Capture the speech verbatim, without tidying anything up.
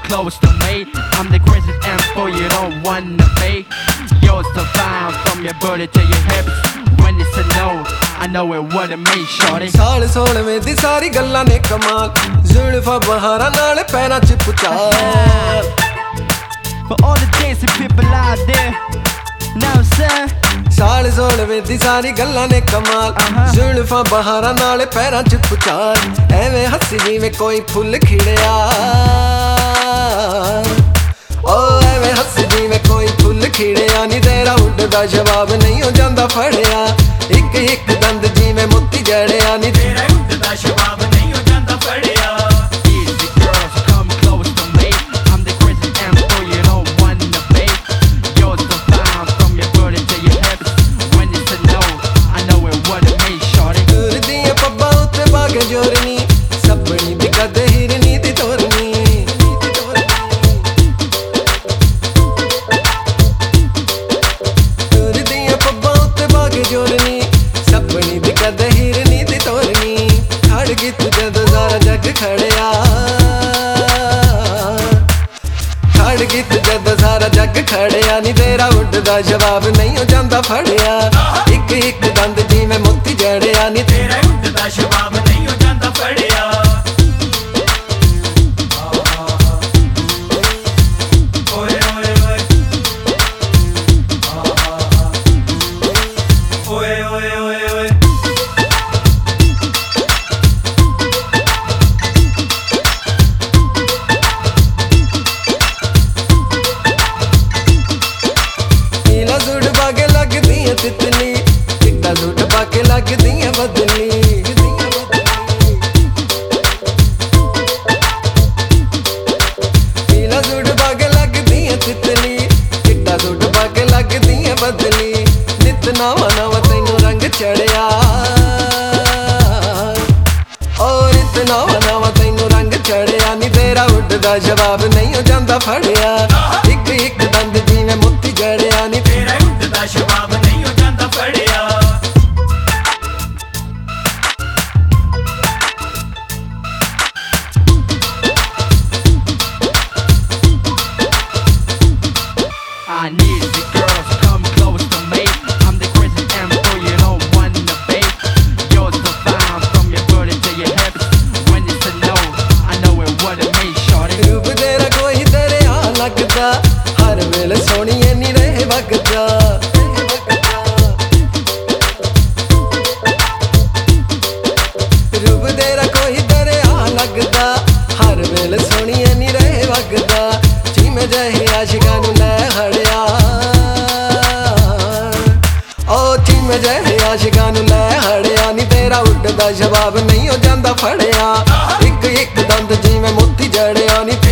close to me. I'm the craziest M four you don't wanna be. You're so fine from your booty to your hips. When it's a no, I know it wouldn't mean shorty. ਸਾਲ ਸੋਲਵੇਂ ਦੀ ਸਾਰੀ ਗੱਲਾਂ ਨੇ ਕਮਾਲ, ਜ਼ੁਲਫਾਂ ਬਹਾਰਾਂ ਨਾਲ ਪੈਰਾਂ 'ਚ ਪੁਚਾਲ. For all the dancing people out there, know what I'm saying? ਸਾਲ ਸੋਲਵੇਂ ਦੀ ਸਾਰੀ ਗੱਲਾਂ ਨੇ ਕਮਾਲ, ਜ਼ੁਲਫਾਂ ਬਹਾਰਾਂ ਨਾਲ ਪੈਰਾਂ 'ਚ ਪੁਚਾਲ. ਐਵੇਂ ਹੱਸੀ ਜਿਵੇਂ ਕੋਈ ਫੁੱਲ ਖਿੜਿਆ, ਓ ਐਵੇਂ ਹੱਸੀ ਜਿਵੇਂ ਕੋਈ ਫੁੱਲ ਖਿੜਿਆ. ਨੀ ਤੇਰਾ ਉੱਡਦਾ ਜਵਾਬ ਨਹੀਂ ਹੋ ਜਾਂਦਾ ਫੜਿਆ, ਇੱਕ ਇੱਕ ਦੰਦ ਜਿਵੇਂ ਮੋਤੀ ਜੜਿਆ. ਨੀ ਤੇਰਾ ਉੱਡਦਾ ਜਵਾਬ ਨਹੀਂ ਹੋ ਜਾਂਦਾ ਫੜਿਆ. Easy girls come close to me. I'm the crazy M four you don't wanna be. You're so fine from your booty to your hips. When it's a no, I know it wouldn't mean shorty. ਦੂਰ ਦੀਆਂ ਪੱਬਾਂ ਉੱਤੇ ਪਾ ਕੇ ਜੋਰਨੀ, ਸੱਪਣੀ ਦੀ ਕੱਦ ਹਿਰਨੀ ਦੀ ਤੋਰਨੀ. ਦੂਰ ਦੀਆਂ ਪੱਬਾਂ ਉੱਤੇ ਪਾ ਕੇ ਜੋਰਨੀ, ਸੱਪਣੀ ਦੀ ਕੱਦ ਹਿਰਨੀ ਦੀ ਤੋਰਨੀ. ਖੜ ਗਈ ਤੂੰ ਜਦੋਂ ਸਾਰਾ ਜੱਗ ਖੜਿਆ, ਖੜ ਗਈ ਤੂੰ ਜਦੋਂ ਸਾਰਾ ਜੱਗ ਖੜਿਆ. ਨੀ ਤੇਰਾ ਉੱਡਦਾ ਜਵਾਬ ਨਹੀਂ ਹੋ ਜਾਂਦਾ ਫੜਿਆ, ਇੱਕ ਇੱਕ ਦੰਦ ਜਿਵੇਂ ਮੋਤੀ ਜੜਿਆ. ਨੀ ਤੇਰਾ ਉੱਡਦਾ ਜਵਾਬ ਨਹੀਂ ਹੋ ਜਾਂਦਾ ਫੜਿਆ. ਓਏ ਓਏ ਓਏ ਓਏ ਓਏ ਓਏ ਓਏ ਨੀਲਾ ਸੂਟ ਪਾ ਕੇ ਲੱਗਦੀ ਆਂ ਤਿਤਲੀ, ਚਿੱਟਾ ਸੂਟ ਪਾ ਕੇ ਲੱਗਦੀ ਆਂ ਬਦਲੀ. ਨੀਲਾ ਸੂਟ ਪਾ ਕੇ ਲੱਗਦੀ ਆਂ ਤਿਤਲੀ, ਚਿੱਟਾ ਸੂਟ ਪਾ ਕੇ ਲੱਗਦੀ ਆਂ ਬਦਲੀ. ਨਿੱਤ ਨਵਾਂ ਨਵਾਂ ਤੈਨੂੰ ਰੰਗ ਚੜਿਆ, ਓ ਨਿੱਤ ਨਵਾਂ ਨਵਾਂ ਤੈਨੂੰ ਰੰਗ ਚੜਿਆ. ਨੀ ਤੇਰਾ ਉੱਡਦਾ ਜਵਾਬ ਨਹੀਂ ਹੋ ਜਾਂਦਾ ਫੜਿਆ, ਇੱਕ ਇੱਕ ਦੰਦ ਜਿਵੇਂ ਮੋਤੀ ਜੜਿਆ. ਨੀ ਤੇਰਾ ਉੱਡਦਾ ਜਵਾਬ ਨਹੀਂ ਹੋ ਜਾਂਦਾ ਫੜਿਆ. I need the girls come close to me. I'm the crazy M four you don't wanna be. You're so fine from your booty to your hips. When it's a no, I know it wouldn't mean shorty. ਰੂਪ ਤੇਰਾ ਕੋਈ ਦਰਿਆ ਲੱਗਦਾ, ਹਰ ਵੇਲੇ ਸੋਹਣੀਏ ਨੀ ਰਹੇ ਵਗਦਾ. ਰੂਪ ਤੇਰਾ ਕੋਈ ਦਰਿਆ ਲੱਗਦਾ, ਹਰ ਵੇਲੇ ਸੋਹਣੀਏ ਨੀ ਰਹੇ ਵਗਦਾ. ਜਿਵੇਂ ਜਿਹੇ ਆਸ਼ਿਕਾਂ ਨੂੰ ਲੈ ਹੜਿਆ, ਓ ਜਿਵੇਂ ਜਿਹੇ ਆਸ਼ਿਕਾਂ ਨੂੰ ਲੈ ਹੜਿਆ. ਨੀ ਤੇਰਾ ਉੱਡਦਾ ਜਵਾਬ ਨਹੀਂ ਹੋ ਜਾਂਦਾ ਫੜਿਆ, ਇੱਕ ਇੱਕ ਦੰਦ ਜਿਵੇਂ ਮੋਤੀ ਜੜਿਆ. ਨੀ